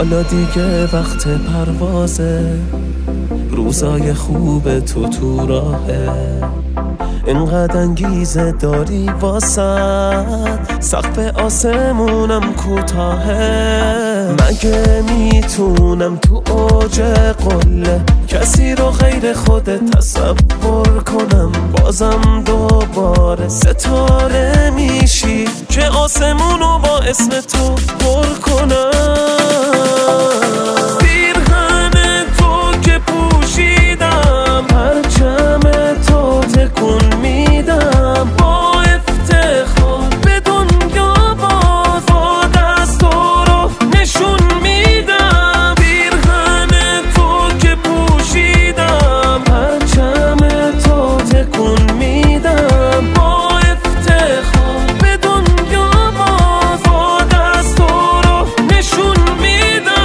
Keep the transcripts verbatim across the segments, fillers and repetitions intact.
حالا دیگه وقت پروازه، روزای خوب تو تو راهه، اینقدر انگیزه داری واسد، سقف آسمونم کوتاهه. مگه میتونم تو اوج قله کسی رو غیر خودت تصور کنم؟ بازم دوباره ستاره میشی که آسمونو با اسم تو پر کنم. پیرهن تو که پوشیدم، پرچم تو تکون میدم، با افتخار به دنیا باز با دست تو رو نشون میدم. پیرهن تو که پوشیدم، پرچم تو تکون میدم، با افتخار به دنیا باز با دست تو رو نشون میدم.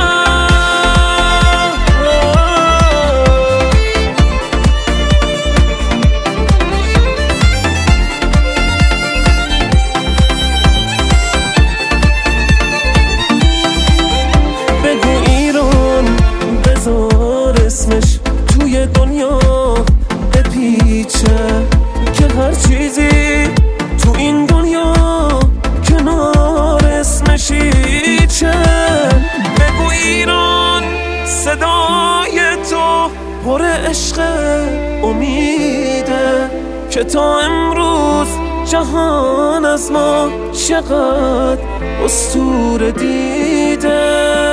بگو ایران، بذار اسمش توی دنیا بپیچه، که هر چیزی تو این دنیا کنار اسمش هیچه. بگو ایران، صدای تو پر عشق امیده، که تا امروز جهان از ما چقدر اسطوره دیده.